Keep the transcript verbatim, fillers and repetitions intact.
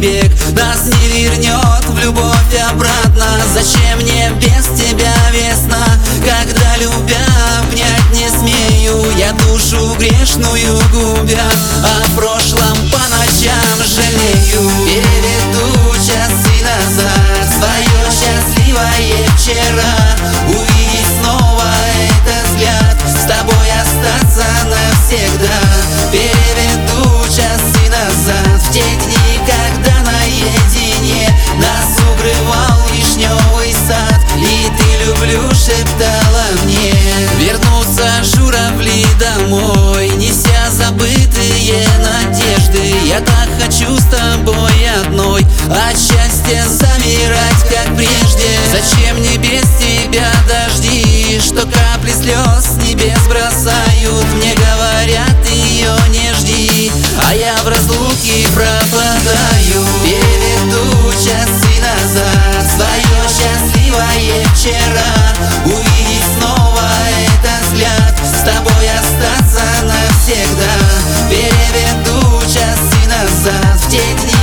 побег нас не вернет в любовь обратно. Зачем мне без тебя весна, когда любя обнять не смею я душу грешную губя, о прошлом по ночам жалею. Переведу часы назад свое счастливое вчера, увидеть снова этот взгляд, с тобой остаться навсегда. Переведу часы назад в те дни, когда наедине нас укрывал вишневый сад, и ты люблю шептала мне. Вернутся журавли домой, неся забытые надежды. Я так хочу с тобой одной от счастья замирать, как прежде. Зачем мне без тебя дожди, что капли слез с небес бросают? Мне говорят, ее не жди, а я в разлуке пропадаю. Переведу часы назад свое счастливое вчера, увидеть снова этот взгляд, с тобой остаться навсегда. Переведу часы назад в те дни,